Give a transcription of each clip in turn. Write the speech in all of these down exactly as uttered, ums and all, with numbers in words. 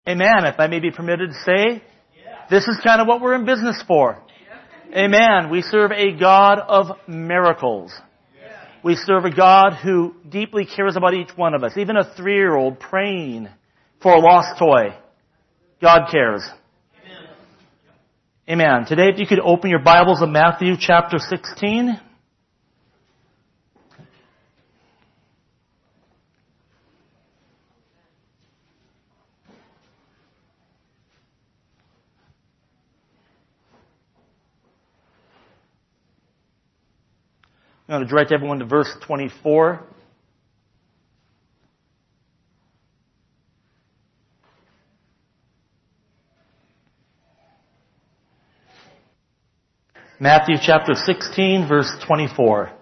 Amen. If I may be permitted to say, this is kind of what we're in business for. Amen. We serve a God of miracles. We serve a God who deeply cares about each one of us. Even a three-year-old praying for a lost toy. God cares. Amen. Today, if you could open your Bibles to Matthew chapter sixteen. I'm going to direct everyone to verse twenty-four. Matthew chapter sixteen, verse twenty-four.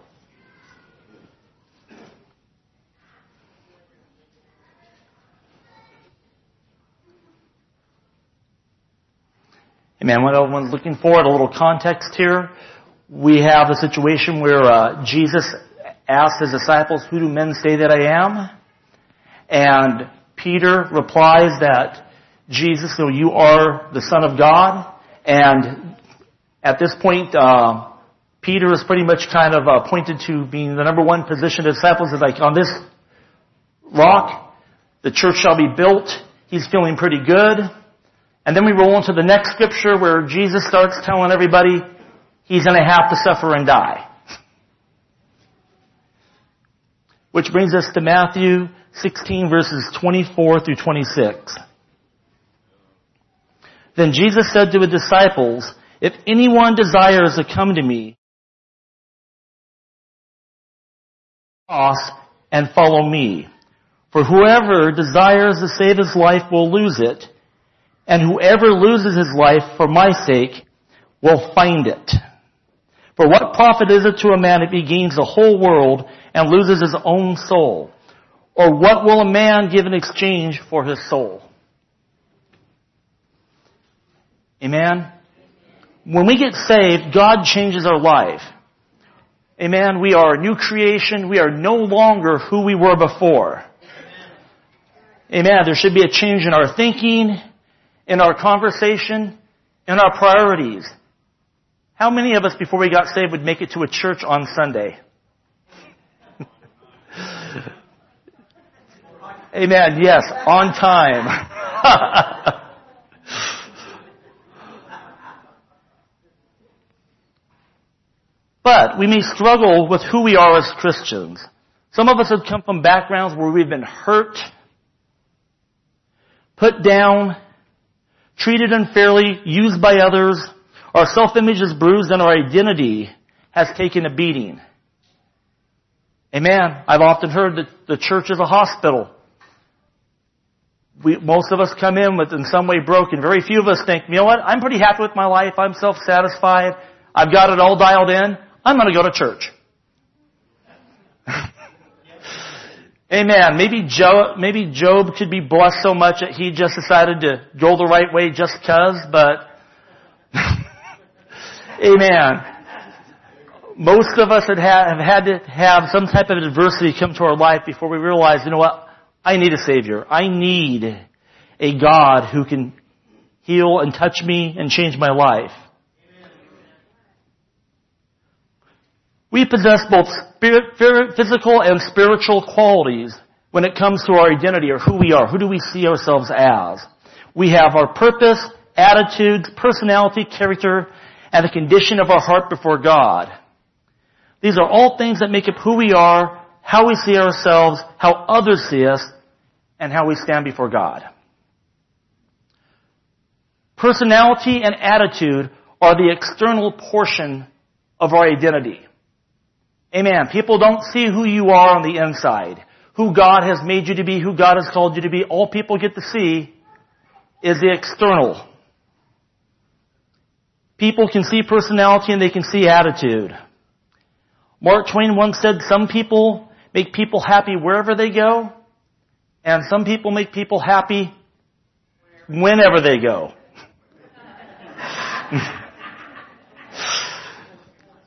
Amen. What everyone's looking for, a little context here. We have a situation where uh, Jesus asked his disciples, "Who do men say that I am?" And Peter replies that Jesus, you know, you are the Son of God. And at this point, uh, Peter is pretty much kind of uh, pointed to being the number one position of disciples. Is like, on this rock, the church shall be built. He's feeling pretty good. And then we roll into the next scripture where Jesus starts telling everybody he's going to have to suffer and die. Which brings us to Matthew sixteen, verses twenty-four through twenty-six. Then Jesus said to his disciples, "If anyone desires to come to me, cross and follow me. For whoever desires to save his life will lose it, and whoever loses his life for my sake will find it. For what profit is it to a man if he gains the whole world and loses his own soul? Or what will a man give in exchange for his soul?" Amen. When we get saved, God changes our life. Amen. We are a new creation. We are no longer who we were before. Amen. There should be a change in our thinking, in our conversation, in our priorities. How many of us before we got saved would make it to a church on Sunday? Amen. Yes, on time. But we may struggle with who we are as Christians. Some of us have come from backgrounds where we've been hurt, put down, treated unfairly, used by others. Our self-image is bruised and our identity has taken a beating. Amen. I've often heard that the church is a hospital. We, most of us come in with in some way broken. Very few of us think, you know what, I'm pretty happy with my life. I'm self-satisfied. I've got it all dialed in. I'm going to go to church. Amen. Maybe Job, maybe Job could be blessed so much that he just decided to go the right way just because, but amen. Most of us have had to have some type of adversity come to our life before we realize, you know what, I need a Savior. I need a God who can heal and touch me and change my life. We possess both spirit, physical and spiritual qualities when it comes to our identity or who we are. Who do we see ourselves as? We have our purpose, attitudes, personality, character, and the condition of our heart before God. These are all things that make up who we are, how we see ourselves, how others see us, and how we stand before God. Personality and attitude are the external portion of our identity. Amen. People don't see who you are on the inside, who God has made you to be, who God has called you to be. All people get to see is the external. People can see personality and they can see attitude. Mark Twain once said, some people make people happy wherever they go, and some people make people happy whenever they go.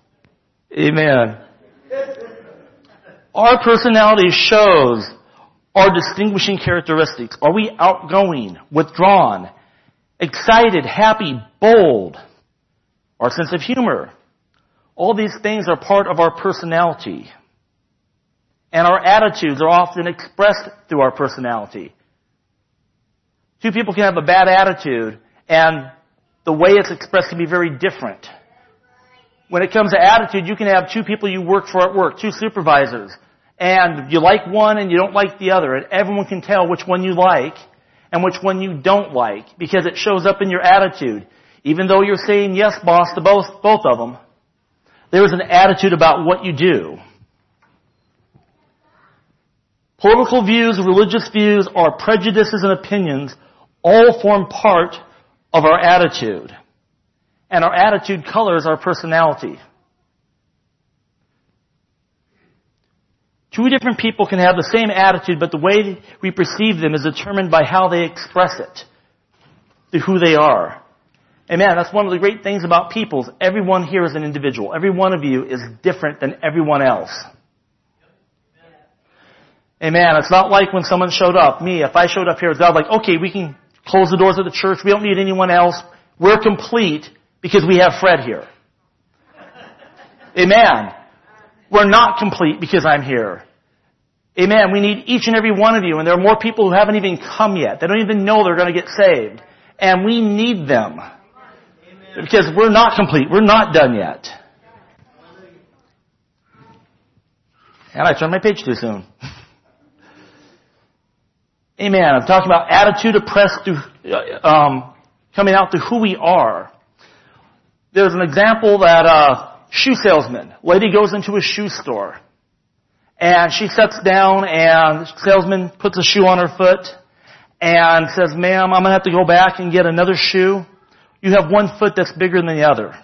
Amen. Our personality shows our distinguishing characteristics? Are we outgoing, withdrawn, excited, happy, bold? Our sense of humor. All these things are part of our personality. And our attitudes are often expressed through our personality. Two people can have a bad attitude, and the way it's expressed can be very different. When it comes to attitude, you can have two people you work for at work, two supervisors, and you like one and you don't like the other, and everyone can tell which one you like and which one you don't like because it shows up in your attitude. Even though you're saying yes, boss, to both, both of them, there is an attitude about what you do. Political views, religious views, our prejudices and opinions all form part of our attitude. And our attitude colors our personality. Two different people can have the same attitude, but the way we perceive them is determined by how they express it, to who they are. Amen. That's one of the great things about people. Everyone here is an individual. Every one of you is different than everyone else. Amen. It's not like when someone showed up. Me, if I showed up here, God, like, okay, we can close the doors of the church. We don't need anyone else. We're complete because we have Fred here. Amen. We're not complete because I'm here. Amen. We need each and every one of you. And there are more people who haven't even come yet. They don't even know they're going to get saved. And we need them. Amen. Because we're not complete. We're not done yet. And I turned my page too soon. Amen. I'm talking about attitude oppressed through, um, coming out to who we are. There's an example that uh shoe salesman. Lady goes into a shoe store. And she sits down and the salesman puts a shoe on her foot and says, ma'am, I'm going to have to go back and get another shoe. You have one foot that's bigger than the other.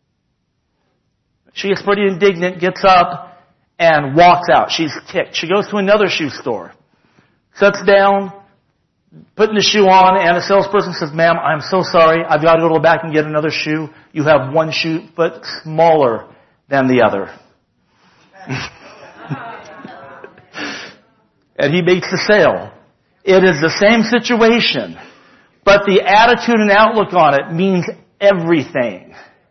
She is pretty indignant, gets up and walks out. She's ticked. She goes to another shoe store. Sits down, putting the shoe on, and the salesperson says, ma'am, I'm so sorry. I've got to go back and get another shoe. You have one shoe foot smaller than the other. And he makes the sale. It is the same situation, but the attitude and outlook on it means everything.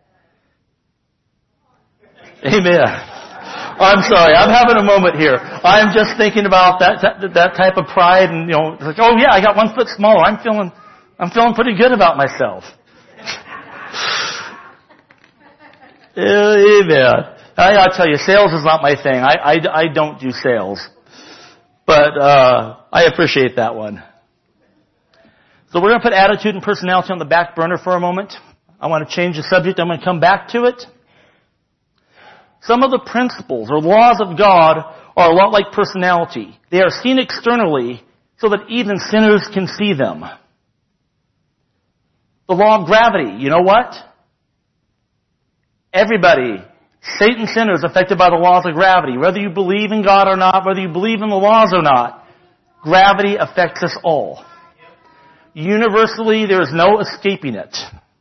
Amen. I'm sorry, I'm having a moment here. I'm just thinking about that that, that type of pride, and you know, it's like, oh yeah, I got one foot smaller. I'm feeling, I'm feeling pretty good about myself. Amen. I gotta tell you, sales is not my thing. I I, I don't do sales, but uh I appreciate that one. So we're gonna put attitude and personality on the back burner for a moment. I want to change the subject. I'm gonna come back to it. Some of the principles or laws of God are a lot like personality. They are seen externally so that even sinners can see them. The law of gravity, you know what? Everybody, Satan sinner is affected by the laws of gravity. Whether you believe in God or not, whether you believe in the laws or not, gravity affects us all. Universally, there is no escaping it.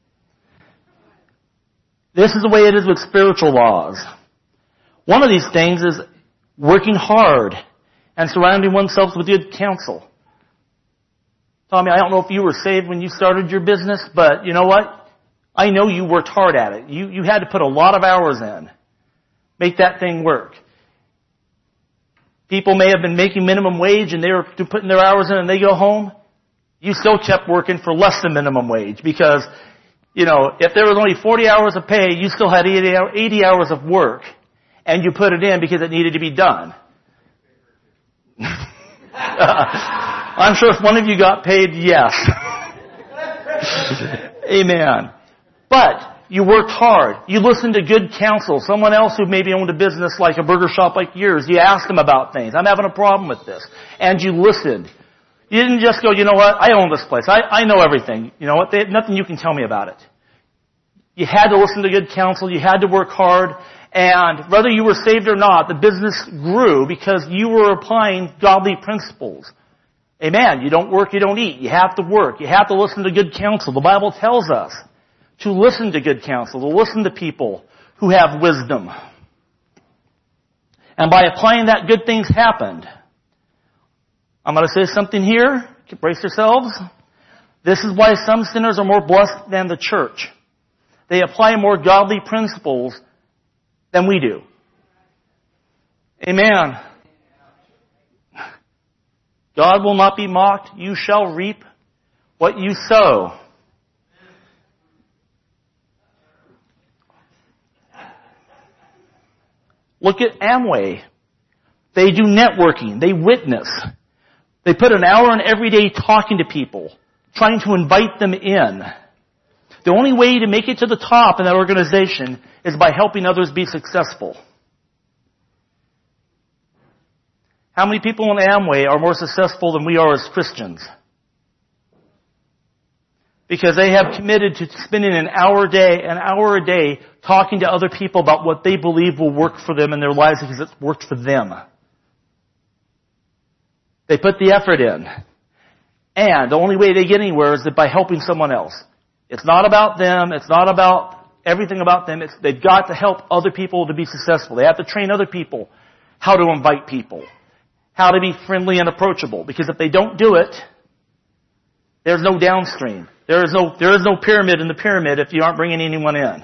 This is the way it is with spiritual laws. One of these things is working hard and surrounding oneself with good counsel. Tommy, I don't know if you were saved when you started your business, but you know what? I know you worked hard at it. You, you had to put a lot of hours in. Make that thing work. People may have been making minimum wage and they were putting their hours in and they go home. You still kept working for less than minimum wage because, you know, if there was only forty hours of pay, you still had eighty hours of work. And you put it in because it needed to be done. I'm sure if one of you got paid, yes. Amen. But you worked hard. You listened to good counsel. Someone else who maybe owned a business like a burger shop like yours, you asked them about things. I'm having a problem with this. And you listened. You didn't just go, you know what, I own this place. I, I know everything. You know what, they, nothing you can tell me about it. You had to listen to good counsel. You had to work hard. And whether you were saved or not, the business grew because you were applying godly principles. Amen. You don't work, you don't eat. You have to work. You have to listen to good counsel. The Bible tells us to listen to good counsel, to listen to people who have wisdom. And by applying that, good things happened. I'm going to say something here. Brace yourselves. This is why some sinners are more blessed than the church. They apply more godly principles than we do. Amen. God will not be mocked. You shall reap what you sow. Look at Amway. They do networking. They witness. They put an hour in every day talking to people, trying to invite them in. The only way to make it to the top in that organization is by helping others be successful. How many people in Amway are more successful than we are as Christians? Because they have committed to spending an hour a day, an hour a day talking to other people about what they believe will work for them in their lives because it's worked for them. They put the effort in. And the only way they get anywhere is by helping someone else. It's not about them. It's not about everything about them. It's, they've got to help other people to be successful. They have to train other people how to invite people, how to be friendly and approachable. Because if they don't do it, there's no downstream. There is no, there is no pyramid in the pyramid if you aren't bringing anyone in.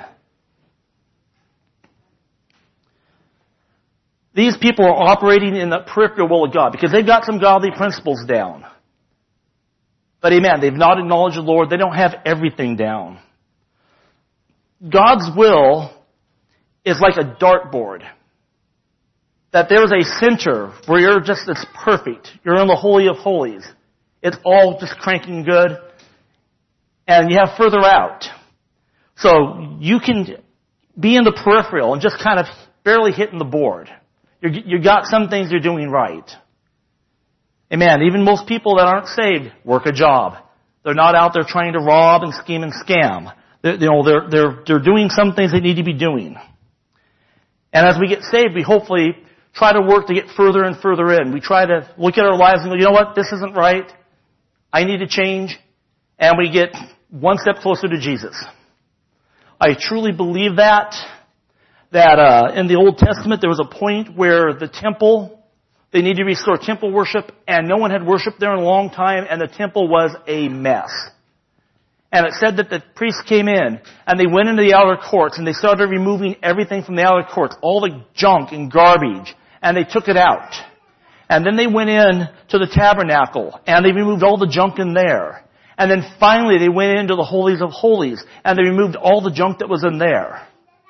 These people are operating in the peripheral will of God because they've got some godly principles down. But amen, they've not acknowledged the Lord. They don't have everything down. God's will is like a dartboard. That there's a center where you're just, it's perfect. You're in the Holy of Holies. It's all just cranking good. And you have further out. So you can be in the peripheral and just kind of barely hitting the board. You're, you got some things you're doing right. Amen. Even most people that aren't saved work a job. They're not out there trying to rob and scheme and scam. They're, you know, they're, they're, they're doing some things they need to be doing. And as we get saved, we hopefully try to work to get further and further in. We try to look at our lives and go, you know what? This isn't right. I need to change. And we get one step closer to Jesus. I truly believe that, that uh, in the Old Testament there was a point where the temple, they needed to restore temple worship, and no one had worshiped there in a long time, and the temple was a mess. And it said that the priests came in, and they went into the outer courts, and they started removing everything from the outer courts, all the junk and garbage, and they took it out. And then they went in to the tabernacle, and they removed all the junk in there. And then finally they went into the holies of holies, and they removed all the junk that was in there.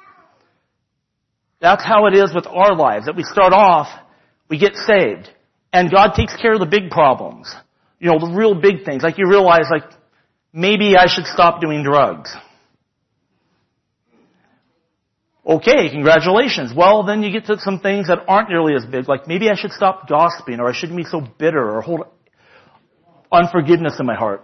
That's how it is with our lives, that we start off, we get saved, and God takes care of the big problems. You know, the real big things. Like you realize, like, maybe I should stop doing drugs. Okay, congratulations. Well, then you get to some things that aren't nearly as big, like maybe I should stop gossiping, or I shouldn't be so bitter, or hold unforgiveness in my heart.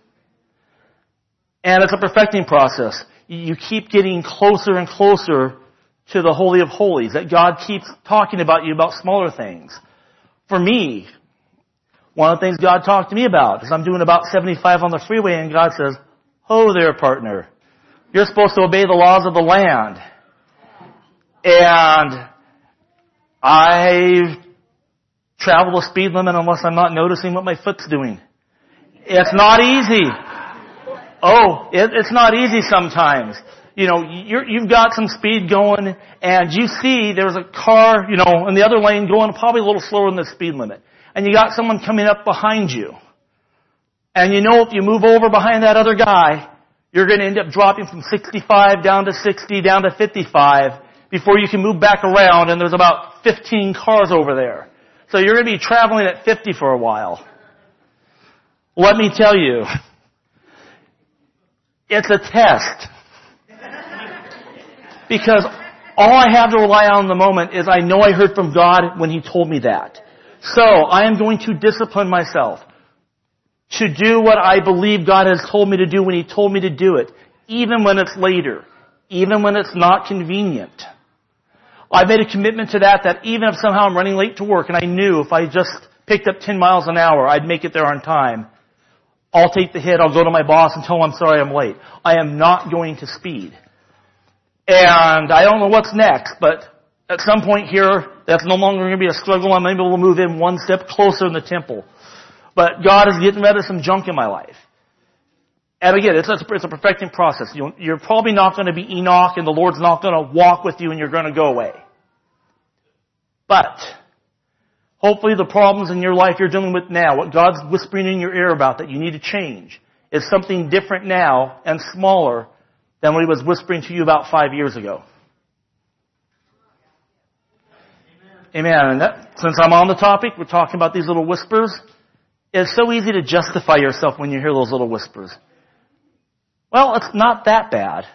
And it's a perfecting process. You keep getting closer and closer to the Holy of Holies, that God keeps talking about you about smaller things. For me, one of the things God talked to me about is I'm doing about seventy-five on the freeway, and God says, "Ho there, partner. You're supposed to obey the laws of the land." And I travel the speed limit unless I'm not noticing what my foot's doing. It's not easy. Oh, it, it's not easy sometimes. You know, you're, you've got some speed going, and you see there's a car, you know, in the other lane going probably a little slower than the speed limit. And you got someone coming up behind you. And you know if you move over behind that other guy, you're going to end up dropping from sixty-five down to sixty, down to fifty-five, before you can move back around, and there's about fifteen cars over there. So you're going to be traveling at fifty for a while. Let me tell you, it's a test. Because all I have to rely on in the moment is I know I heard from God when He told me that. So I am going to discipline myself to do what I believe God has told me to do when He told me to do it, even when it's later, even when it's not convenient. I made a commitment to that, that even if somehow I'm running late to work and I knew if I just picked up ten miles an hour, I'd make it there on time, I'll take the hit, I'll go to my boss and tell him I'm sorry I'm late. I am not going to speed. And I don't know what's next, but at some point here, that's no longer going to be a struggle. I'm able to move in one step closer in the temple. But God is getting rid of some junk in my life. And again, it's a, it's a perfecting process. You'll, you're probably not going to be Enoch, and the Lord's not going to walk with you and you're going to go away. But hopefully the problems in your life you're dealing with now, what God's whispering in your ear about that you need to change, is something different now and smaller than what He was whispering to you about five years ago. Amen. Amen. And that, since I'm on the topic, we're talking about these little whispers. It's so easy to justify yourself when you hear those little whispers. Well, it's not that bad.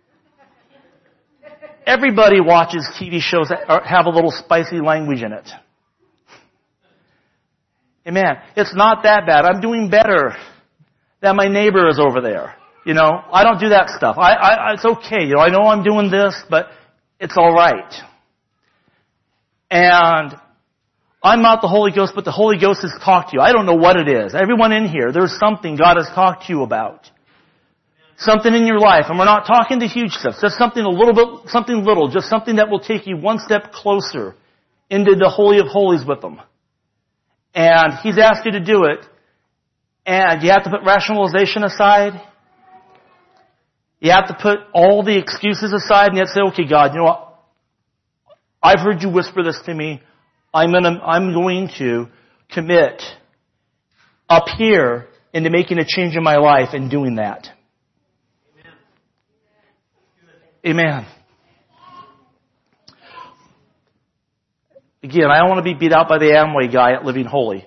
Everybody watches T V shows that have a little spicy language in it. Amen. It's not that bad. I'm doing better than my neighbor is over there. You know, I don't do that stuff. I, I, it's okay. You know, I know I'm doing this, but it's all right. And I'm not the Holy Ghost, but the Holy Ghost has talked to you. I don't know what it is. Everyone in here, there's something God has talked to you about. Something in your life. And we're not talking the huge stuff. Just something a little bit, something little. Just something that will take you one step closer into the Holy of Holies with Him. And He's asked you to do it. And you have to put rationalization aside. You have to put all the excuses aside and you have to say, okay, God, you know what? I've heard you whisper this to me. I'm gonna, I'm going to commit up here into making a change in my life and doing that. Amen. Again, I don't want to be beat out by the Amway guy at Living Holy.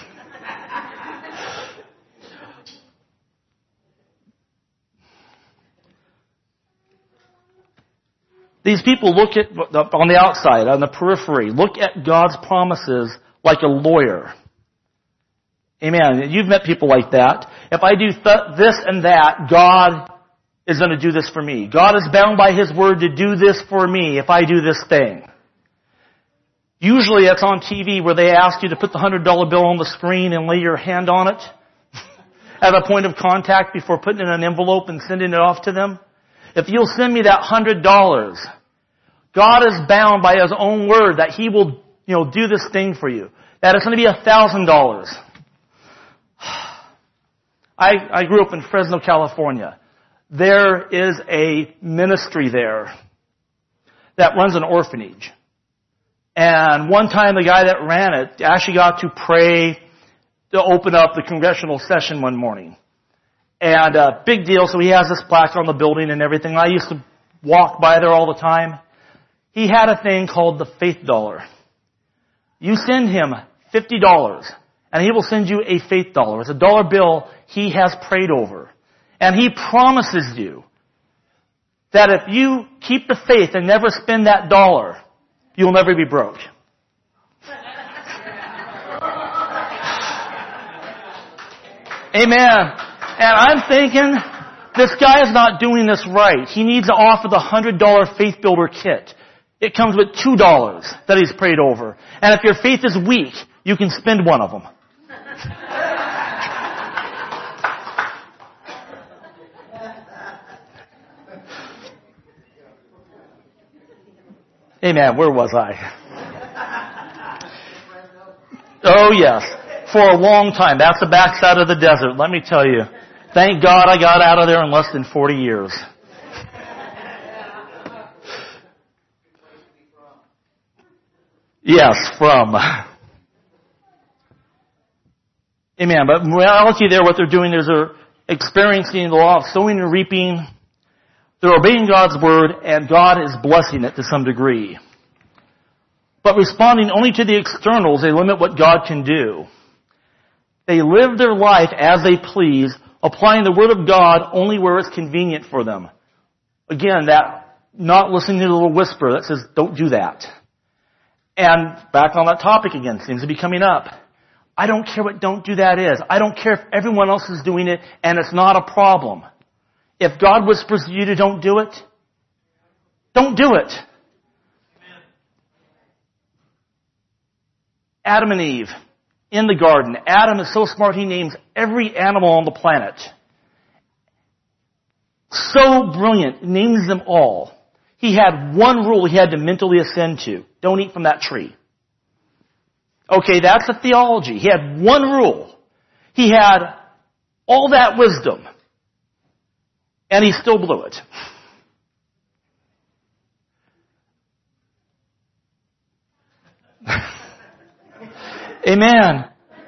These people look at, on the outside, on the periphery, look at God's promises like a lawyer. Amen. You've met people like that. If I do th- this and that, God is going to do this for me. God is bound by His word to do this for me if I do this thing. Usually it's on T V where they ask you to put the one hundred dollar bill on the screen and lay your hand on it as a point of contact before putting it in an envelope and sending it off to them. If you'll send me that one hundred dollars, God is bound by His own word that He will, you know, do this thing for you. That it's going to be one thousand dollars. I, I grew up in Fresno, California. There is a ministry there that runs an orphanage. And one time the guy that ran it actually got to pray to open up the congressional session one morning. And uh, big deal, so he has this plaque on the building and everything. I used to walk by there all the time. He had a thing called the faith dollar. You send him fifty dollars, and he will send you a faith dollar. It's a dollar bill he has prayed over. And he promises you that if you keep the faith and never spend that dollar, you'll never be broke. Amen. And I'm thinking, this guy is not doing this right. He needs to offer the one hundred dollar faith builder kit. It comes with two dollars that he's prayed over. And if your faith is weak, you can spend one of them. Amen. Where was I? Oh, yes. For a long time. That's the backside of the desert, let me tell you. Thank God I got out of there in less than forty years. Yes, from. Amen. But in reality there, what they're doing is they're experiencing the law of sowing and reaping. They're obeying God's word, and God is blessing it to some degree. But responding only to the externals, they limit what God can do. They live their life as they please, applying the word of God only where it's convenient for them. Again, that not listening to the little whisper that says, don't do that. And back on that topic again, seems to be coming up. I don't care what don't do that is. I don't care if everyone else is doing it and it's not a problem. If God whispers to you to don't do it, don't do it. Adam and Eve in the garden. Adam is so smart he names every animal on the planet. So brilliant, names them all. He had one rule he had to mentally ascend to. Don't eat from that tree. Okay, that's a theology. He had one rule. He had all that wisdom, and he still blew it. Amen.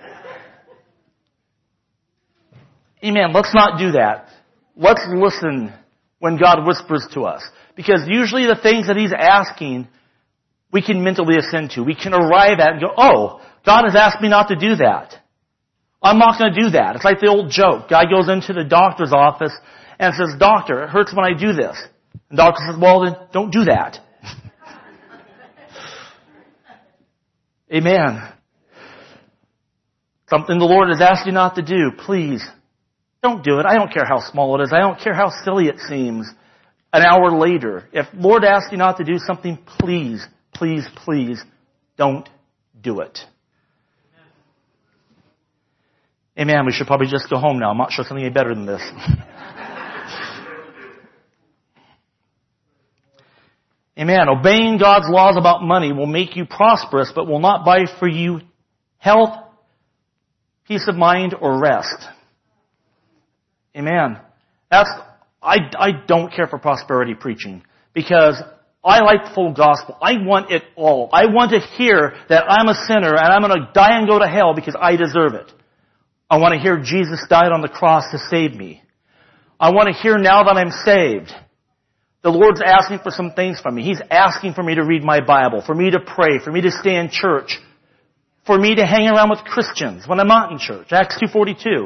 Amen. Let's not do that. Let's listen when God whispers to us. Because usually the things that He's asking, we can mentally ascend to. We can arrive at and go, oh, God has asked me not to do that. I'm not going to do that. It's like the old joke. Guy goes into the doctor's office and says, doctor, it hurts when I do this. And the doctor says, well, then don't do that. Amen. Something the Lord has asked you not to do, please don't do it. I don't care how small it is. I don't care how silly it seems an hour later. If Lord asks you not to do something, please, please, please don't do it. Amen. We should probably just go home now. I'm not sure something any better than this. Amen. Obeying God's laws about money will make you prosperous, but will not buy for you health, peace of mind, or rest. Amen. That's, I, I don't care for prosperity preaching because I like the full gospel. I want it all. I want to hear that I'm a sinner and I'm going to die and go to hell because I deserve it. I want to hear Jesus died on the cross to save me. I want to hear now that I'm saved. The Lord's asking for some things from me. He's asking for me to read my Bible, for me to pray, for me to stay in church, for me to hang around with Christians when I'm not in church. Acts two forty-two.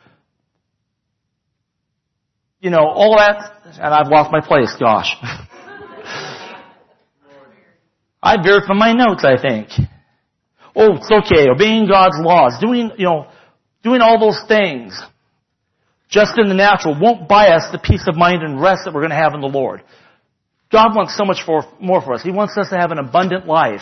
You know, all that, and I've lost my place, gosh. I veered from my notes, I think. Oh, it's okay. Obeying God's laws, doing, you know, doing all those things just in the natural won't buy us the peace of mind and rest that we're going to have in the Lord. God wants so much for, more for us. He wants us to have an abundant life.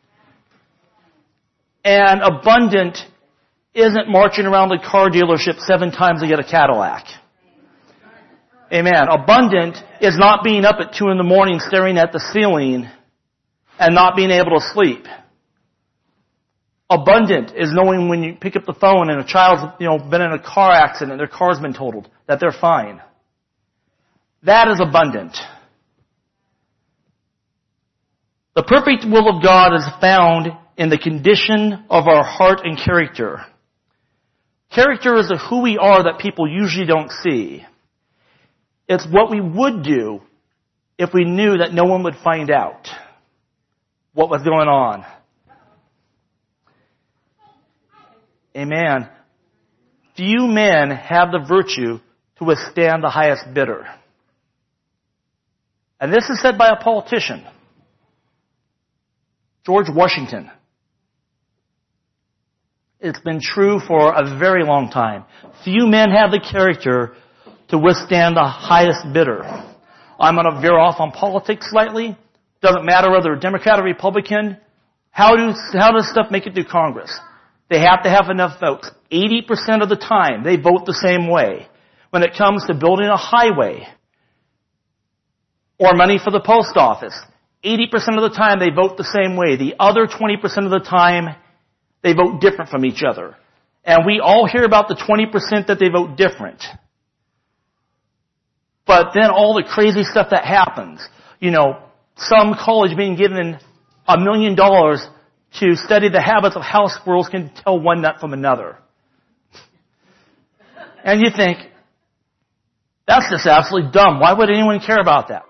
And abundant isn't marching around the car dealership seven times to get a Cadillac. Amen. Abundant is not being up at two in the morning staring at the ceiling and not being able to sleep. Abundant is knowing when you pick up the phone and a child's, you know, been in a car accident, their car's been totaled, that they're fine. That is abundant. The perfect will of God is found in the condition of our heart and character. Character is a who we are that people usually don't see. It's what we would do if we knew that no one would find out what was going on. Amen. Few men have the virtue to withstand the highest bidder. And this is said by a politician, George Washington. It's been true for a very long time. Few men have the character to withstand the highest bidder. I'm going to veer off on politics slightly. Doesn't matter whether a Democrat or Republican. How do, how does stuff make it through Congress? They have to have enough votes. eighty percent of the time, they vote the same way. When it comes to building a highway or money for the post office, eighty percent of the time, they vote the same way. The other twenty percent of the time, they vote different from each other. And we all hear about the twenty percent that they vote different. But then all the crazy stuff that happens, you know, some college being given a million dollars to study the habits of how squirrels can tell one nut from another. And you think, that's just absolutely dumb. Why would anyone care about that?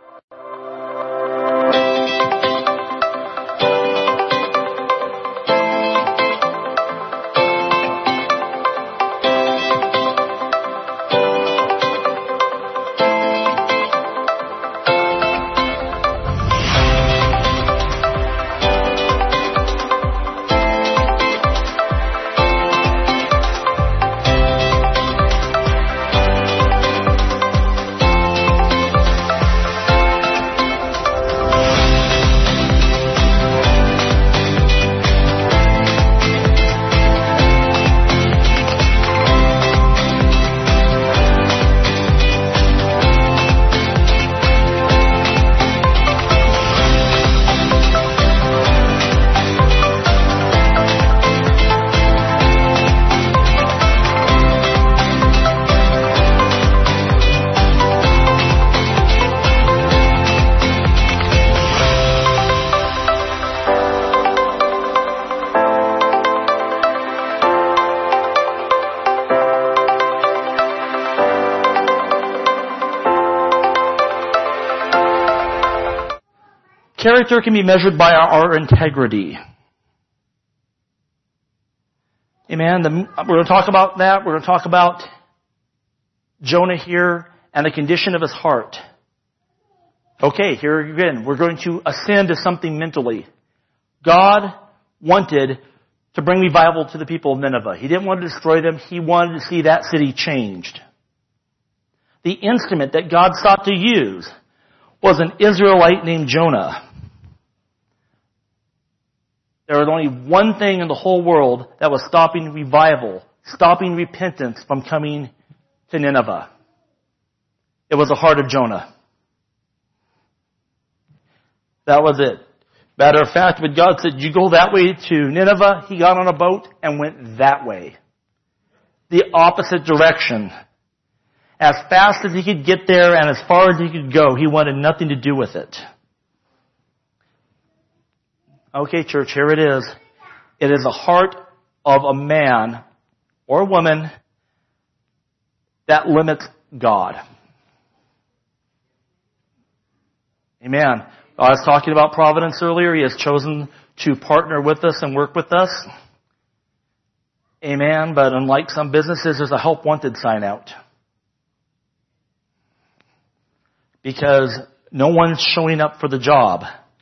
Character can be measured by our, our integrity. Amen. The, we're going to talk about that. We're going to talk about Jonah here and the condition of his heart. Okay, here again, we're going to ascend to something mentally. God wanted to bring revival to the people of Nineveh. He didn't want to destroy them. He wanted to see that city changed. The instrument that God sought to use was an Israelite named Jonah. There was only one thing in the whole world that was stopping revival, stopping repentance from coming to Nineveh. It was the heart of Jonah. That was it. Matter of fact, when God said, you go that way to Nineveh, he got on a boat and went that way. The opposite direction. As fast as he could get there and as far as he could go, he wanted nothing to do with it. Okay, church, here it is. It is the heart of a man or a woman that limits God. Amen. I was talking about providence earlier. He has chosen to partner with us and work with us. Amen. But unlike some businesses, there's a help wanted sign out. Because no one's showing up for the job.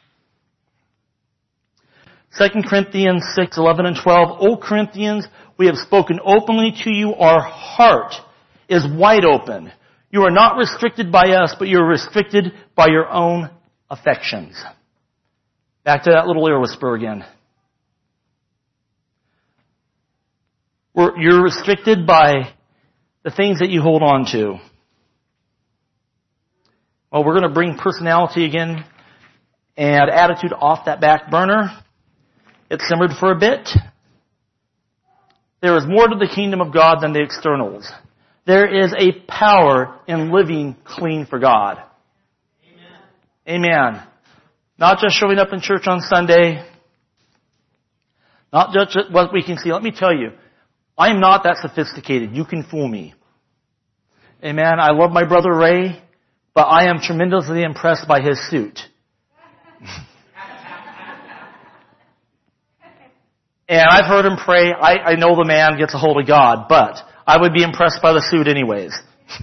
Second Corinthians six, eleven and twelve. O Corinthians, we have spoken openly to you. Our heart is wide open. You are not restricted by us, but you are restricted by your own affections. Back to that little ear whisper again. We're, you're restricted by the things that you hold on to. Well, we're going to bring personality again and attitude off that back burner. It simmered for a bit. There is more to the kingdom of God than the externals. There is a power in living clean for God. Amen. Amen. Not just showing up in church on Sunday. Not just what we can see. Let me tell you, I am not that sophisticated. You can fool me. Amen. I love my brother Ray, but I am tremendously impressed by his suit. And I've heard him pray. I, I know the man gets a hold of God, but I would be impressed by the suit anyways.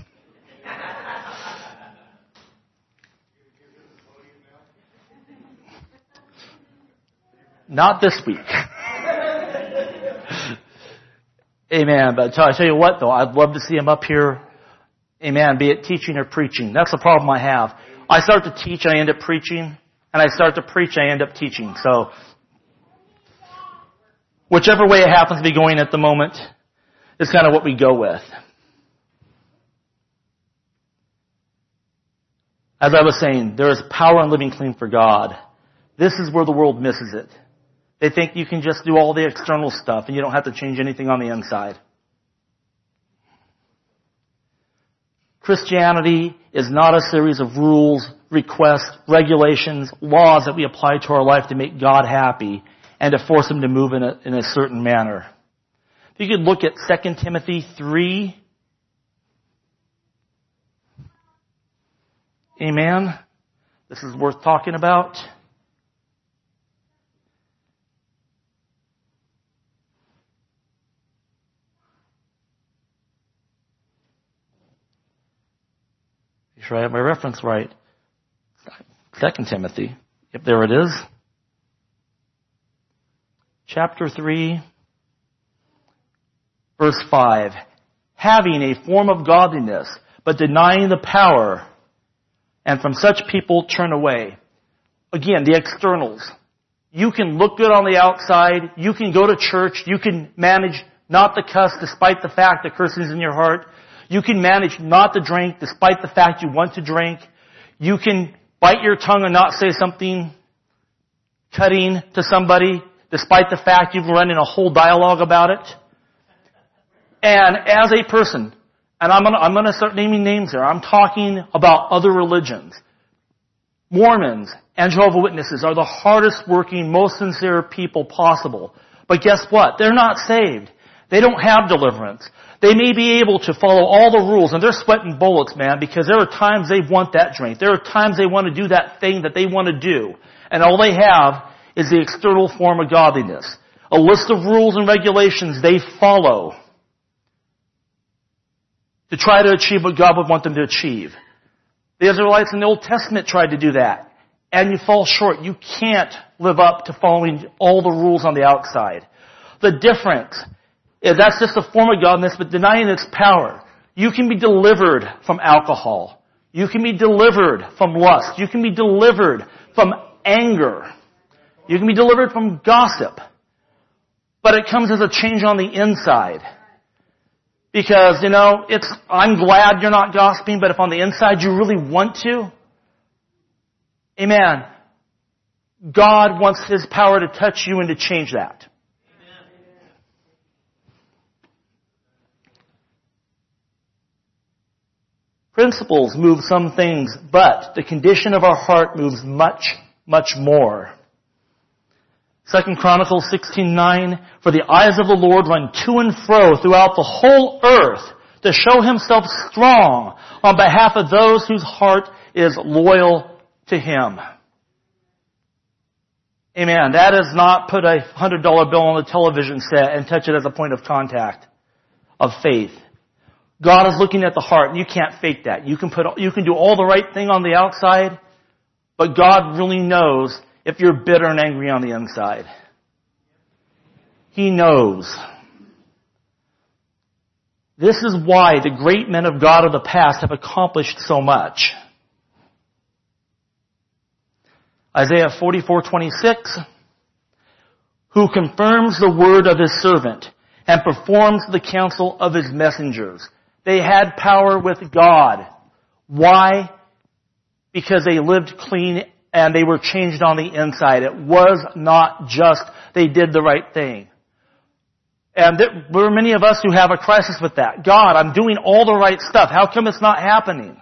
Not this week. Amen. But I tell you what, though, I'd love to see him up here. Amen. Be it teaching or preaching. That's the problem I have. I start to teach, I end up preaching. And I start to preach, I end up teaching. So, whichever way it happens to be going at the moment is kind of what we go with. As I was saying, there is power in living clean for God. This is where the world misses it. They think you can just do all the external stuff and you don't have to change anything on the inside. Christianity is not a series of rules, requests, regulations, laws that we apply to our life to make God happy and to force him to move in a, in a certain manner. If you could look at Second Timothy three. Amen. This is worth talking about. Make sure I have my reference right. Second Timothy. Yep, there it is. Chapter three, verse five. Having a form of godliness, but denying the power, and from such people turn away. Again, the externals. You can look good on the outside. You can go to church. You can manage not to cuss despite the fact that cursing is in your heart. You can manage not to drink despite the fact you want to drink. You can bite your tongue and not say something cutting to somebody despite the fact you've run in a whole dialogue about it. And as a person, and I'm gonna, I'm gonna start naming names here. I'm talking about other religions. Mormons and Jehovah's Witnesses are the hardest working, most sincere people possible. But guess what? They're not saved. They don't have deliverance. They may be able to follow all the rules, and they're sweating bullets, man, because there are times they want that drink. There are times they want to do that thing that they want to do. And all they have is the external form of godliness. A list of rules and regulations they follow to try to achieve what God would want them to achieve. The Israelites in the Old Testament tried to do that. And you fall short. You can't live up to following all the rules on the outside. The difference is that's just a form of godliness, but denying its power. You can be delivered from alcohol. You can be delivered from lust. You can be delivered from anger. You can be delivered from gossip. But it comes as a change on the inside. Because, you know, it's, I'm glad you're not gossiping, but if on the inside you really want to, amen, God wants His power to touch you and to change that. Principles move some things, but the condition of our heart moves much, much more. Second Chronicles sixteen nine, for the eyes of the Lord run to and fro throughout the whole earth to show Himself strong on behalf of those whose heart is loyal to Him. Amen. That is not put a one hundred dollar bill on the television set and touch it as a point of contact of faith. God is looking at the heart, and you can't fake that. You can put, you can do all the right thing on the outside, but God really knows if you're bitter and angry on the inside. He knows. This is why the great men of God of the past have accomplished so much. Isaiah forty-four twenty-six, who confirms the word of His servant and performs the counsel of His messengers. They had power with God. Why? Because they lived clean and they were changed on the inside. It was not just they did the right thing. And there were many of us who have a crisis with that. God, I'm doing all the right stuff. How come it's not happening?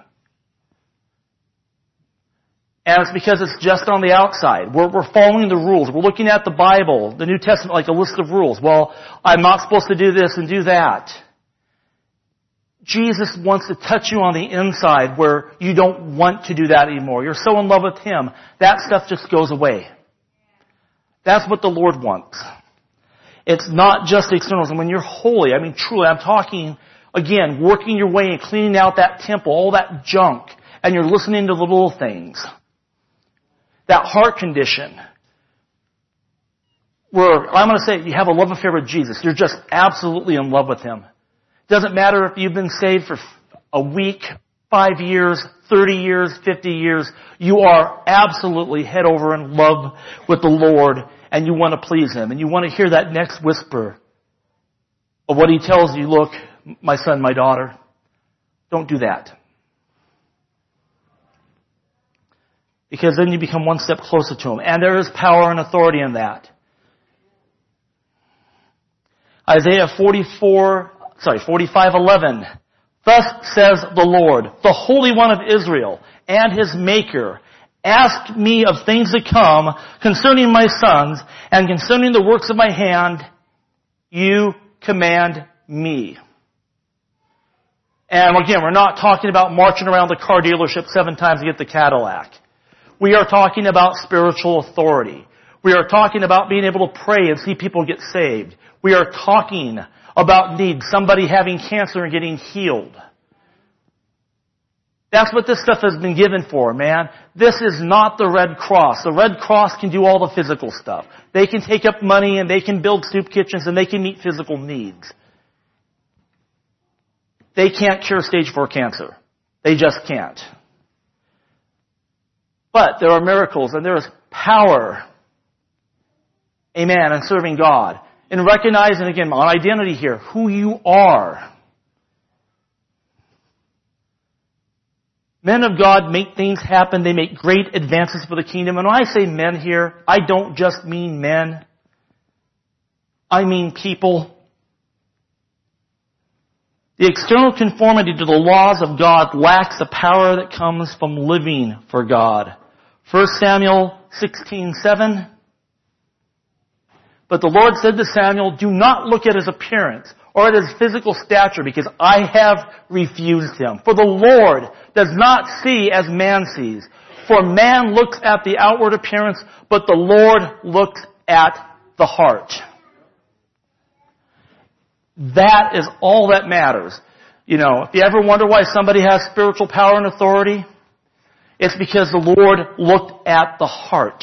And it's because it's just on the outside. We're, we're following the rules. We're looking at the Bible, the New Testament, like a list of rules. Well, I'm not supposed to do this and do that. Jesus wants to touch you on the inside where you don't want to do that anymore. You're so in love with Him, that stuff just goes away. That's what the Lord wants. It's not just the externals. And when you're holy, I mean truly, I'm talking, again, working your way and cleaning out that temple, all that junk, and you're listening to the little things. That heart condition, where I'm going to say you have a love affair with Jesus. You're just absolutely in love with Him. Doesn't matter if you've been saved for a week, five years, thirty years, fifty years. You are absolutely head over in love with the Lord, and you want to please Him. And you want to hear that next whisper of what He tells you, look, my son, my daughter, don't do that. Because then you become one step closer to Him. And there is power and authority in that. Isaiah forty-four Sorry, forty-five eleven. Thus says the Lord, the Holy One of Israel, and His Maker, ask me of things to come concerning my sons and concerning the works of my hand, you command me. And again, we're not talking about marching around the car dealership seven times to get the Cadillac. We are talking about spiritual authority. We are talking about being able to pray and see people get saved. We are talking about need, somebody having cancer and getting healed. That's what this stuff has been given for, man. This is not the Red Cross. The Red Cross can do all the physical stuff. They can take up money and they can build soup kitchens and they can meet physical needs. They can't cure stage four cancer. They just can't. But there are miracles and there is power, amen, in serving God. And recognizing, again, on identity here, who you are. Men of God make things happen. They make great advances for the kingdom. And when I say men here, I don't just mean men. I mean people. The external conformity to the laws of God lacks the power that comes from living for God. First Samuel sixteen seven. But the Lord said to Samuel, do not look at his appearance or at his physical stature, because I have refused him. For the Lord does not see as man sees. For man looks at the outward appearance, but the Lord looks at the heart. That is all that matters. You know, if you ever wonder why somebody has spiritual power and authority, it's because the Lord looked at the heart.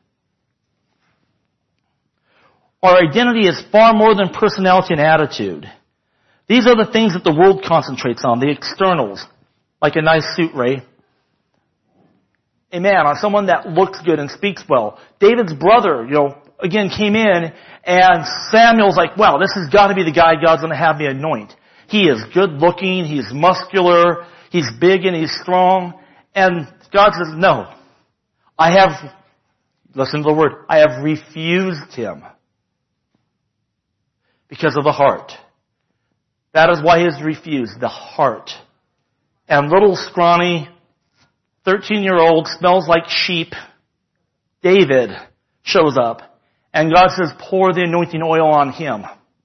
Our identity is far more than personality and attitude. These are the things that the world concentrates on, the externals, like a nice suit, Ray. Amen. On someone that looks good and speaks well. David's brother, you know, again came in, and Samuel's like, wow, this has got to be the guy God's going to have me anoint. He is good looking, he's muscular, he's big and he's strong. And God says, no. I have, listen to the word, I have refused him. Because of the heart. That is why he is refused, the heart. And little scrawny, thirteen-year-old, smells like sheep, David, shows up. And God says, pour the anointing oil on him.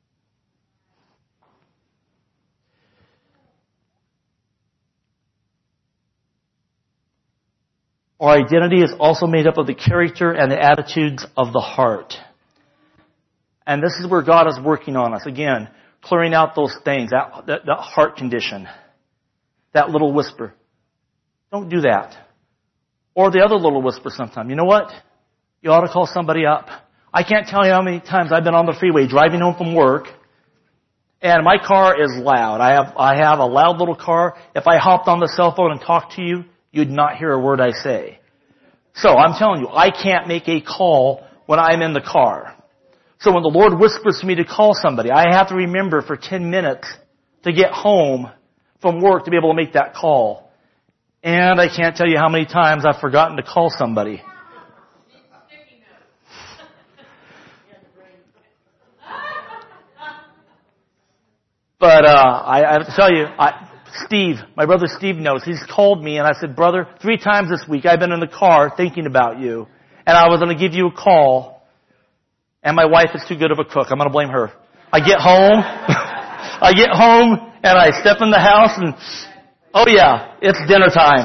Our identity is also made up of the character and the attitudes of the heart. And this is where God is working on us. Again, clearing out those things, that, that, that heart condition, that little whisper. Don't do that. Or the other little whisper sometime. You know what? You ought to call somebody up. I can't tell you how many times I've been on the freeway driving home from work, and my car is loud. I have, I have a loud little car. If I hopped on the cell phone and talked to you, you'd not hear a word I say. So I'm telling you, I can't make a call when I'm in the car. So when the Lord whispers to me to call somebody, I have to remember for ten minutes to get home from work to be able to make that call. And I can't tell you how many times I've forgotten to call somebody. But uh, I, I have to tell you, I, Steve, my brother Steve knows. He's called me and I said, brother, three times this week I've been in the car thinking about you. And I was going to give you a call. And my wife is too good of a cook. I'm going to blame her. I get home. I get home and I step in the house and, oh yeah, it's dinner time.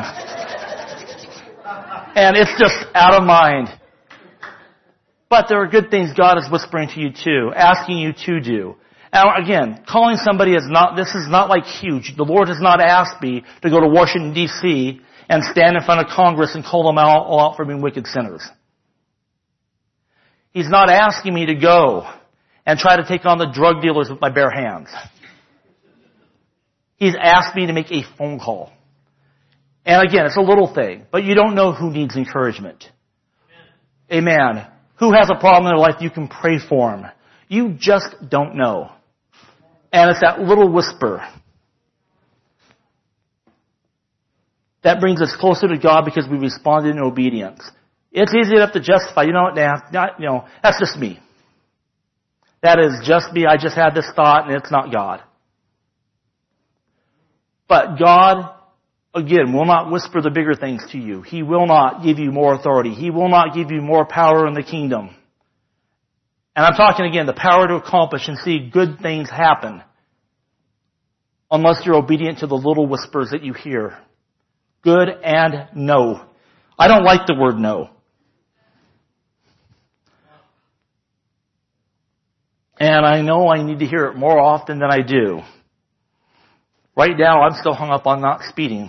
And it's just out of mind. But there are good things God is whispering to you too, asking you to do. Now again, calling somebody is not, this is not like huge. The Lord has not asked me to go to Washington, D C and stand in front of Congress and call them out, all out for being wicked sinners. He's not asking me to go and try to take on the drug dealers with my bare hands. He's asked me to make a phone call. And again, it's a little thing, but you don't know who needs encouragement. Amen. Amen. Who has a problem in their life, you can pray for them. You just don't know. And it's that little whisper that brings us closer to God because we responded in obedience. It's easy enough to justify, you know what, nah, not, you know, that's just me. That is just me. I just had this thought and it's not God. But God, again, will not whisper the bigger things to you. He will not give you more authority. He will not give you more power in the kingdom. And I'm talking again, the power to accomplish and see good things happen unless you're obedient to the little whispers that you hear. Good and no. I don't like the word no. And I know I need to hear it more often than I do. Right now, I'm still hung up on not speeding.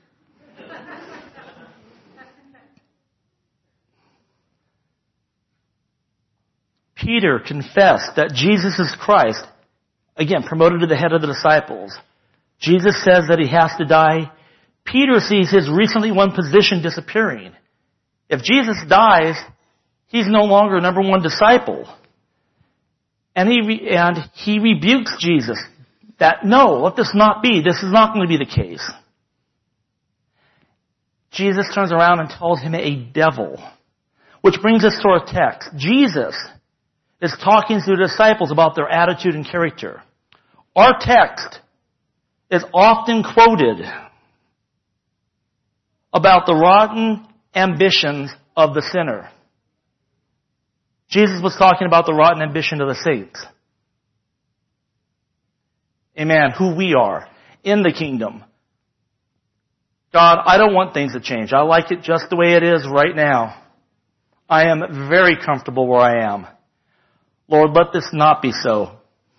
Peter confessed that Jesus is Christ, again, promoted to the head of the disciples. Jesus says that he has to die. Peter sees his recently won position disappearing. If Jesus dies, he's no longer number one disciple. And he, re- and he rebukes Jesus that, no, let this not be. This is not going to be the case. Jesus turns around and calls him a devil. Which brings us to our text. Jesus is talking to the disciples about their attitude and character. Our text is often quoted about the rotten ambitions of the sinner. Jesus was talking about the rotten ambition of the saints. Amen. Who we are in the kingdom. God, I don't want things to change. I like it just the way it is right now. I am very comfortable where I am. Lord, let this not be so.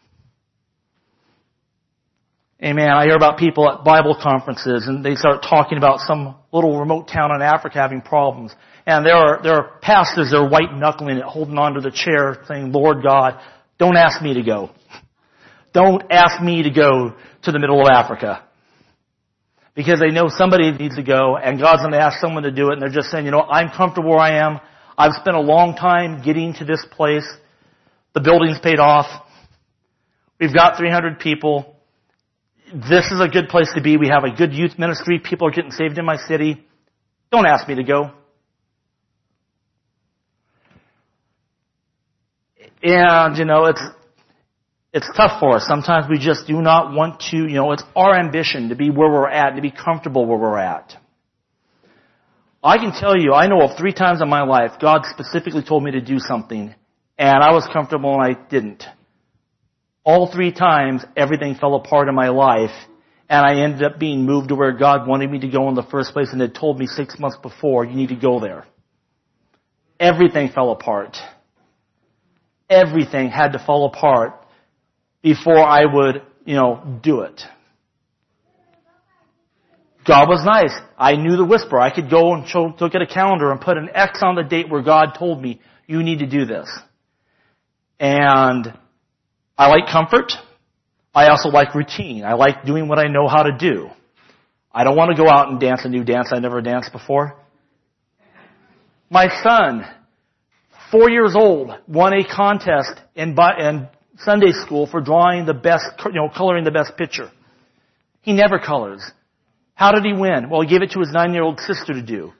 Amen. I hear about people at Bible conferences and they start talking about some little remote town in Africa having problems. And there are, there are pastors that are white knuckling it, holding onto the chair saying, Lord God, don't ask me to go. Don't ask me to go to the middle of Africa. Because they know somebody needs to go and God's going to ask someone to do it and they're just saying, you know, I'm comfortable where I am. I've spent a long time getting to this place. The building's paid off. We've got three hundred people. This is a good place to be. We have a good youth ministry. People are getting saved in my city. Don't ask me to go. And, you know, it's it's tough for us. Sometimes we just do not want to, you know, it's our ambition to be where we're at, to be comfortable where we're at. I can tell you, I know of three times in my life, God specifically told me to do something, and I was comfortable and I didn't. All three times, everything fell apart in my life, and I ended up being moved to where God wanted me to go in the first place and had told me six months before, you need to go there. Everything fell apart. Everything had to fall apart before I would, you know, do it. God was nice. I knew the whisper. I could go and show, look at a calendar and put an X on the date where God told me, you need to do this. And I like comfort. I also like routine. I like doing what I know how to do. I don't want to go out and dance a new dance I never danced before. My son, four years old, won a contest in, in Sunday school for drawing the best, you know, coloring the best picture. He never colors. How did he win? Well, he gave it to his nine-year-old sister to do.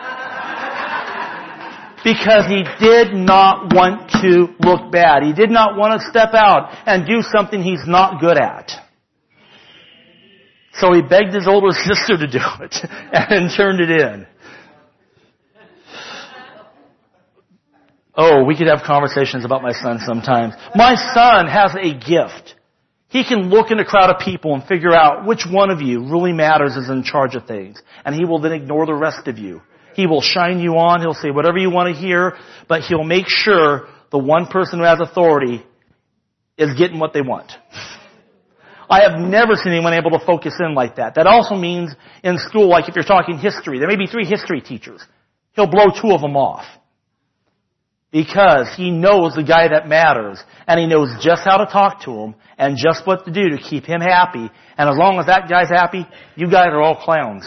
Because he did not want to look bad. He did not want to step out and do something he's not good at. So he begged his older sister to do it and turned it in. Oh, we could have conversations about my son sometimes. My son has a gift. He can look in a crowd of people and figure out which one of you really matters, is in charge of things. And he will then ignore the rest of you. He will shine you on. He'll say whatever you want to hear, but he'll make sure the one person who has authority is getting what they want. I have never seen anyone able to focus in like that. That also means in school, like if you're talking history, there may be three history teachers. He'll blow two of them off. Because he knows the guy that matters, and he knows just how to talk to him, and just what to do to keep him happy. And as long as that guy's happy, you guys are all clowns.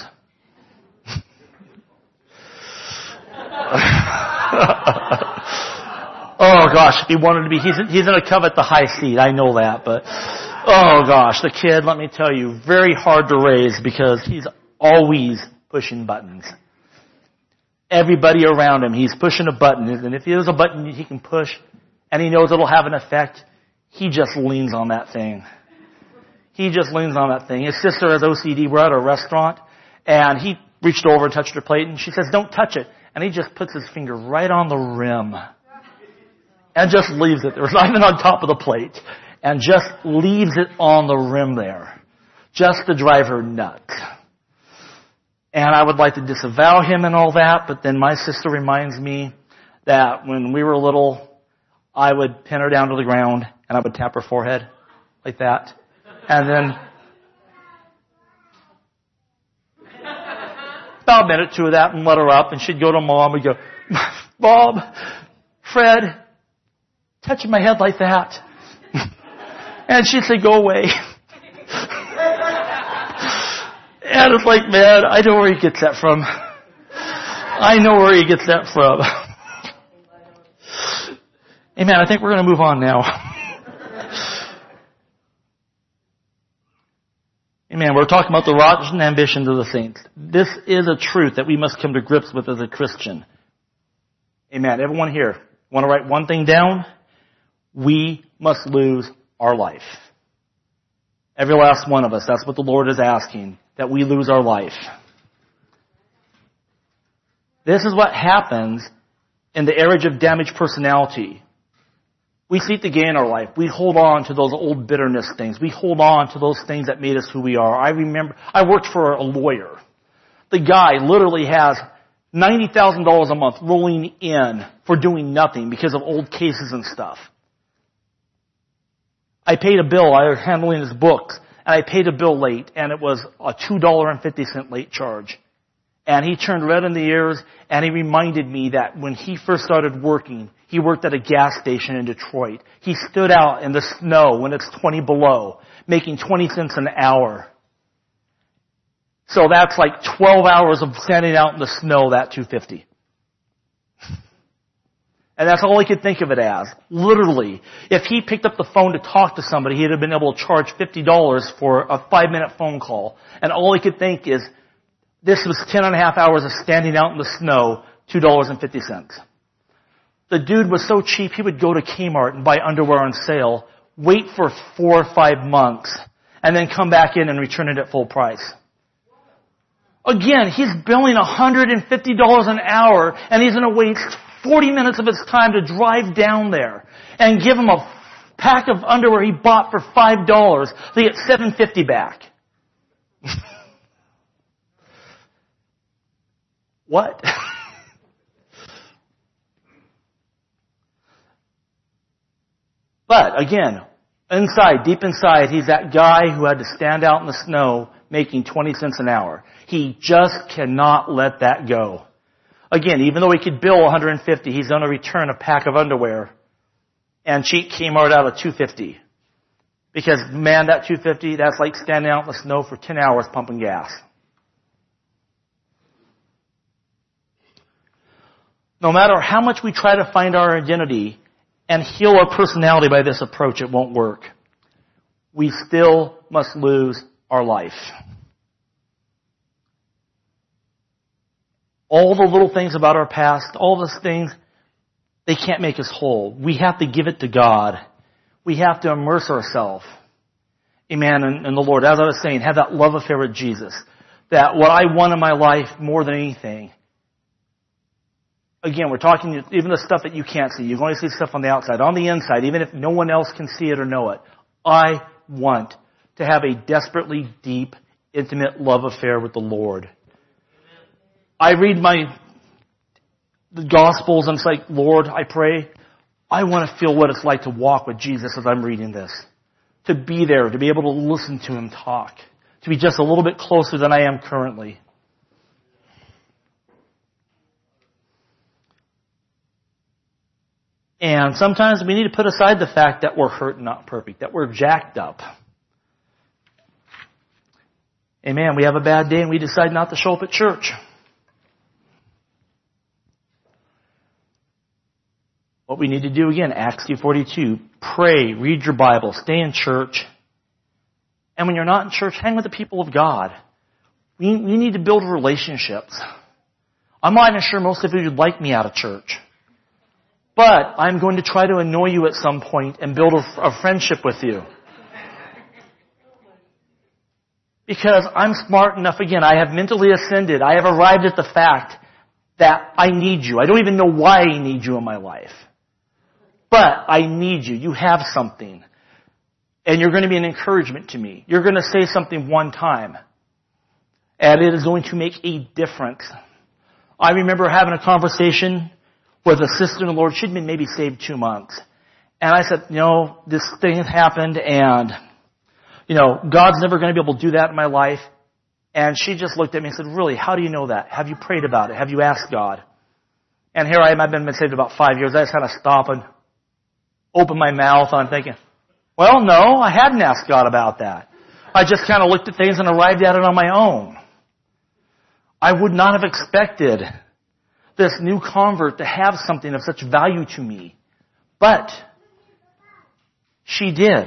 Oh gosh, if he wanted to be, he's, he's going to covet the high seat, I know that, but oh gosh, the kid, let me tell you, very hard to raise because he's always pushing buttons. Everybody around him, he's pushing a button, and if there's a button he can push, and he knows it'll have an effect, he just leans on that thing. He just leans on that thing. His sister has O C D. We're at a restaurant, and he reached over and touched her plate, and she says, don't touch it. And he just puts his finger right on the rim, and just leaves it. There's not even on top of the plate, and just leaves it on the rim there, just to drive her nuts. And I would like to disavow him and all that, but then my sister reminds me that when we were little, I would pin her down to the ground and I would tap her forehead like that. And then about a minute, two of that, and let her up, and she'd go to Mom and go, Bob, Fred, touching my head like that. And she'd say, go away. And it's like, man, I know where he gets that from. I know where he gets that from. Amen. I think we're going to move on now. Amen. We're talking about the rotten ambitions of the saints. This is a truth that we must come to grips with as a Christian. Amen. Everyone here, want to write one thing down? We must lose our life. Every last one of us. That's what the Lord is asking. That we lose our life. This is what happens in the area of damaged personality. We seek to gain our life. We hold on to those old bitterness things. We hold on to those things that made us who we are. I remember, I worked for a lawyer. The guy literally has ninety thousand dollars a month rolling in for doing nothing because of old cases and stuff. I paid a bill. I was handling his books, and I paid a bill late, and it was a two dollars and fifty cents late charge. And he turned red in the ears, and he reminded me that when he first started working, he worked at a gas station in Detroit. He stood out in the snow when it's twenty below, making twenty cents an hour. So that's like twelve hours of standing out in the snow, that two hundred fifty dollars. And that's all he could think of it as. Literally. If he picked up the phone to talk to somebody, he'd have been able to charge fifty dollars for a five minute phone call. And all he could think is, this was ten and a half hours of standing out in the snow, two dollars and fifty cents. The dude was so cheap, he would go to Kmart and buy underwear on sale, wait for four or five months, and then come back in and return it at full price. Again, he's billing one hundred fifty dollars an hour, and he's going to waste forty minutes of his time to drive down there and give him a pack of underwear he bought for five dollars to get seven fifty back. What? But again, inside, deep inside, he's that guy who had to stand out in the snow making twenty cents an hour. He just cannot let that go. Again, even though he could bill one hundred fifty, he's going to return a pack of underwear and cheat Kmart out of two hundred fifty. Because man, that two hundred fifty, that's like standing out in the snow for ten hours pumping gas. No matter how much we try to find our identity and heal our personality by this approach, it won't work. We still must lose our life. All the little things about our past, all those things, they can't make us whole. We have to give it to God. We have to immerse ourselves, amen, in, in the Lord. As I was saying, have that love affair with Jesus. That what I want in my life more than anything. Again, we're talking even the stuff that you can't see. You're going to see stuff on the outside. On the inside, even if no one else can see it or know it, I want to have a desperately deep, intimate love affair with the Lord. I read my the Gospels and it's like, Lord, I pray, I want to feel what it's like to walk with Jesus as I'm reading this. To be there, to be able to listen to Him talk. To be just a little bit closer than I am currently. And sometimes we need to put aside the fact that we're hurt and not perfect, that we're jacked up. Amen. We have a bad day and we decide not to show up at church. What we need to do again, Acts two forty-two, pray, read your Bible, stay in church. And when you're not in church, hang with the people of God. We, we need to build relationships. I'm not even sure most of you would like me out of church. But I'm going to try to annoy you at some point and build a, a friendship with you. Because I'm smart enough, again, I have mentally ascended. I have arrived at the fact that I need you. I don't even know why I need you in my life. But I need you. You have something. And you're going to be an encouragement to me. You're going to say something one time. And it is going to make a difference. I remember having a conversation with a sister in the Lord. She'd been maybe saved two months. And I said, you know, this thing has happened and, you know, God's never going to be able to do that in my life. And she just looked at me and said, really, how do you know that? Have you prayed about it? Have you asked God? And here I am, I've been saved about five years. I just kind of stop and open my mouth and I'm thinking, well, no, I hadn't asked God about that. I just kind of looked at things and arrived at it on my own. I would not have expected this new convert to have something of such value to me. But she did.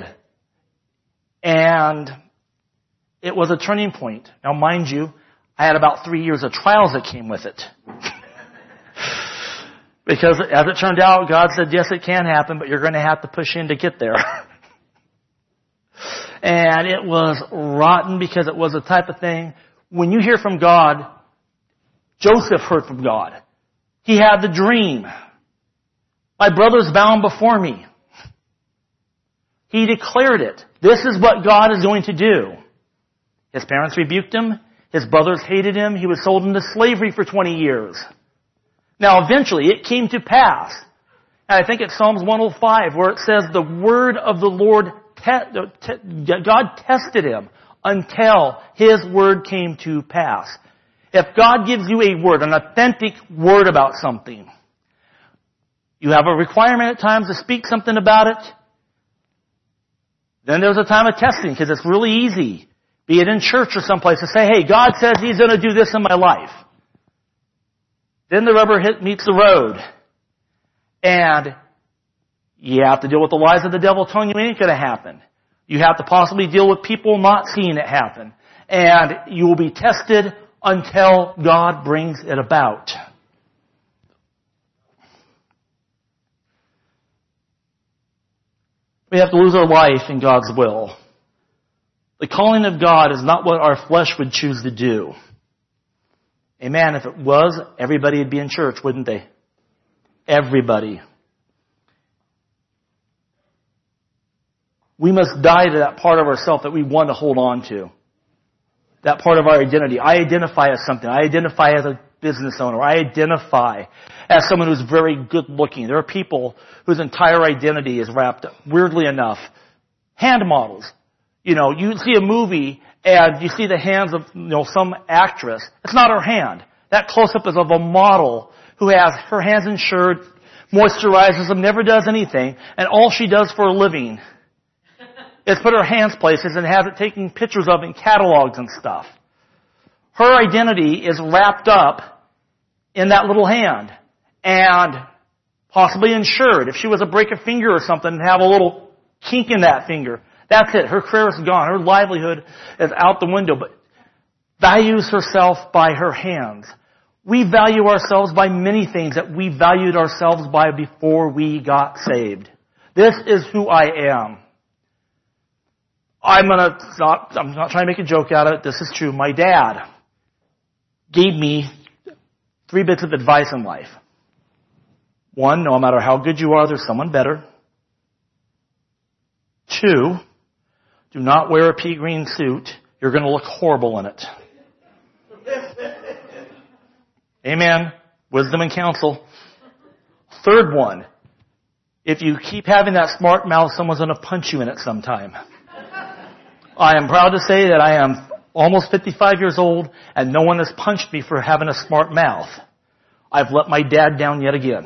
And it was a turning point. Now, mind you, I had about three years of trials that came with it. Because as it turned out, God said, yes, it can happen, but you're going to have to push in to get there. And it was rotten because it was the type of thing, when you hear from God, Joseph heard from God. He had the dream. My brother's bound before me. He declared it. This is what God is going to do. His parents rebuked him. His brothers hated him. He was sold into slavery for twenty years. Now eventually it came to pass. And I think it's Psalms one oh five where it says the word of the Lord, te- te- God tested him until his word came to pass. If God gives you a word, an authentic word about something, you have a requirement at times to speak something about it. Then there's a time of testing because it's really easy, be it in church or someplace, to say, hey, God says He's going to do this in my life. Then the rubber hit, meets the road. And you have to deal with the lies of the devil telling you it ain't going to happen. You have to possibly deal with people not seeing it happen. And you will be tested until God brings it about. We have to lose our life in God's will. The calling of God is not what our flesh would choose to do. Amen. If it was, everybody would be in church, wouldn't they? Everybody. We must die to that part of ourselves that we want to hold on to. That part of our identity. I identify as something. I identify as a business owner. I identify as someone who's very good looking. There are people whose entire identity is wrapped up, weirdly enough. Hand models. You know, you see a movie and you see the hands of, you know, some actress. It's not her hand. That close-up is of a model who has her hands insured, moisturizes them, never does anything, and all she does for a living is put her hands places and have it taken pictures of in catalogs and stuff. Her identity is wrapped up in that little hand and possibly insured. If she was to break a finger or something and have a little kink in that finger, that's it. Her career is gone. Her livelihood is out the window, but values herself by her hands. We value ourselves by many things that we valued ourselves by before we got saved. This is who I am. I'm gonna not, I'm not trying to make a joke out of it. This is true. My dad gave me three bits of advice in life. One, no matter how good you are, there's someone better. Two, do not wear a pea green suit. You're going to look horrible in it. Amen. Wisdom and counsel. Third one, if you keep having that smart mouth, someone's going to punch you in it sometime. I am proud to say that I am almost fifty-five years old and no one has punched me for having a smart mouth. I've let my dad down yet again.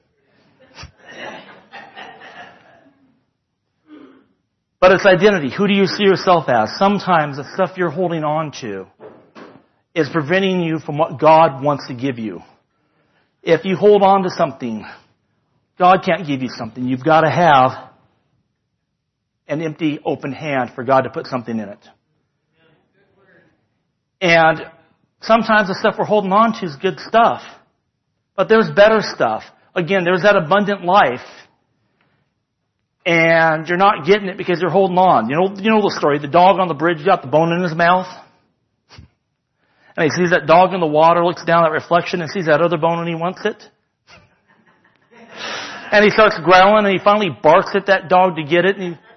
But it's identity. Who do you see yourself as? Sometimes the stuff you're holding on to is preventing you from what God wants to give you. If you hold on to something, God can't give you something. You've got to have an empty, open hand for God to put something in it. And sometimes the stuff we're holding on to is good stuff. But there's better stuff. Again, there's that abundant life. And you're not getting it because you're holding on. You know, you know the story. The dog on the bridge got the bone in his mouth. And he sees that dog in the water, looks down at reflection and sees that other bone and he wants it. And he starts growling and he finally barks at that dog to get it and he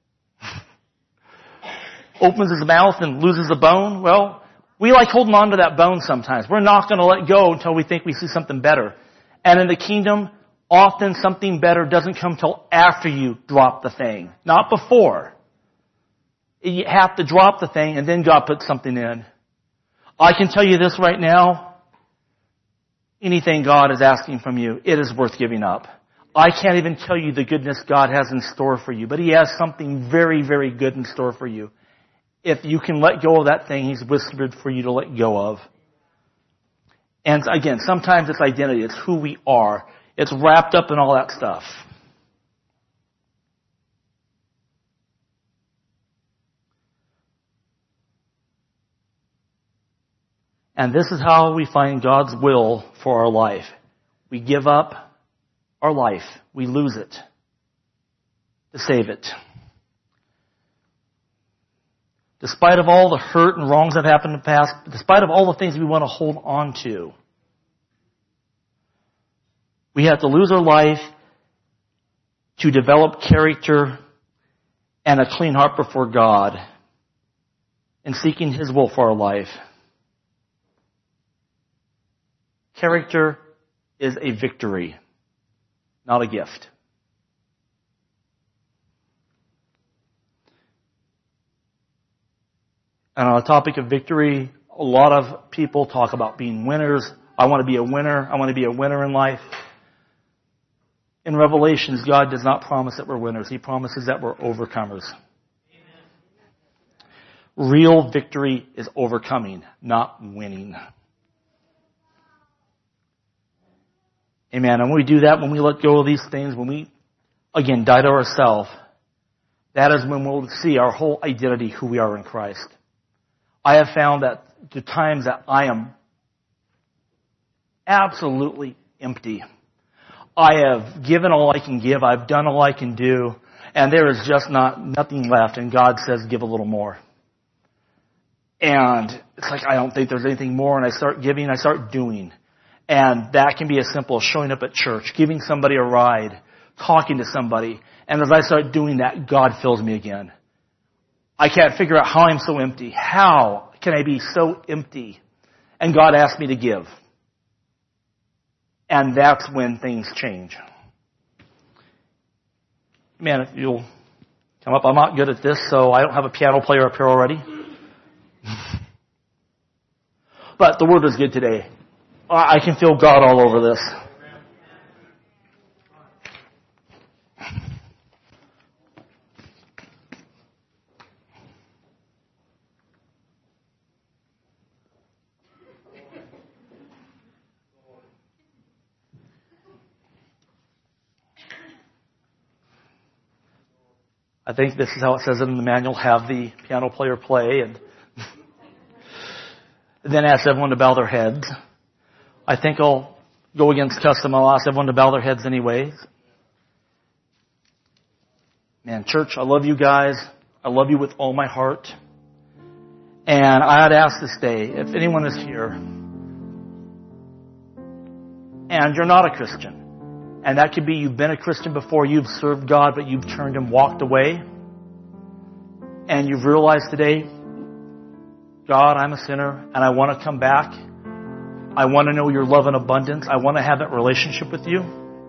opens his mouth and loses the bone. Well, we like holding on to that bone sometimes. We're not going to let go until we think we see something better. And in the kingdom, often something better doesn't come till after you drop the thing, not before. You have to drop the thing and then God puts something in. I can tell you this right now. Anything God is asking from you, it is worth giving up. I can't even tell you the goodness God has in store for you, but He has something very, very good in store for you. If you can let go of that thing He's whispered for you to let go of. And again, sometimes it's identity. It's who we are. It's wrapped up in all that stuff. And this is how we find God's will for our life. We give up our life. We lose it to save it. Despite of all the hurt and wrongs that happened in the past, despite of all the things we want to hold on to, we have to lose our life to develop character and a clean heart before God and seeking His will for our life. Character is a victory, not a gift. And on the topic of victory, a lot of people talk about being winners. I want to be a winner. I want to be a winner in life. In Revelations, God does not promise that we're winners. He promises that we're overcomers. Amen. Real victory is overcoming, not winning. Amen. And when we do that, when we let go of these things, when we, again, die to ourselves, that is when we'll see our whole identity, who we are in Christ. I have found that the times that I am absolutely empty, I have given all I can give, I've done all I can do, and there is just not nothing left, and God says, give a little more. And it's like, I don't think there's anything more, and I start giving, I start doing. And that can be as simple as showing up at church, giving somebody a ride, talking to somebody, and as I start doing that, God fills me again. I can't figure out how I'm so empty. How can I be so empty? And God asked me to give. And that's when things change. Man, if you'll come up, I'm not good at this, so I don't have a piano player up here already. But the word is good today. I can feel God all over this. I think this is how it says it in the manual, have the piano player play, and then ask everyone to bow their heads. I think I'll go against custom. I'll ask everyone to bow their heads anyways. Man, church, I love you guys. I love you with all my heart. And I'd ask this day, if anyone is here, and you're not a Christian, and that could be you've been a Christian before, you've served God, but you've turned and walked away. And you've realized today, God, I'm a sinner, and I want to come back. I want to know your love in abundance. I want to have that relationship with you.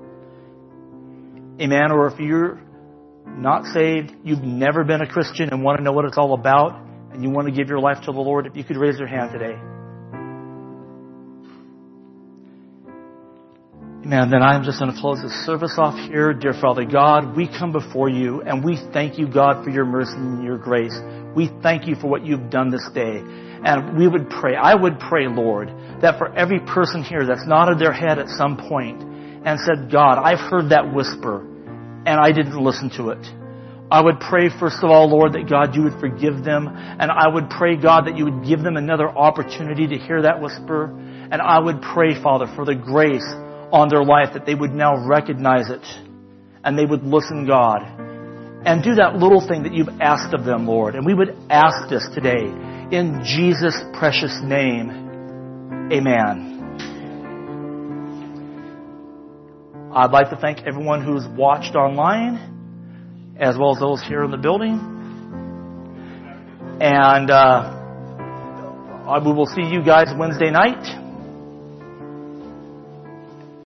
Amen. Or if you're not saved, you've never been a Christian and want to know what it's all about, and you want to give your life to the Lord, if you could raise your hand today. Amen. Then I'm just going to close this service off here. Dear Father God, we come before you and we thank you, God, for your mercy and your grace. We thank you for what you've done this day. And we would pray, I would pray, Lord, that for every person here that's nodded their head at some point and said, God, I've heard that whisper and I didn't listen to it. I would pray, first of all, Lord, that God, you would forgive them. And I would pray, God, that you would give them another opportunity to hear that whisper. And I would pray, Father, for the grace on their life, that they would now recognize it and they would listen, God, and do that little thing that you've asked of them, Lord. And we would ask this today in Jesus' precious name. Amen. I'd like to thank everyone who's watched online as well as those here in the building. And uh, we will see you guys Wednesday night.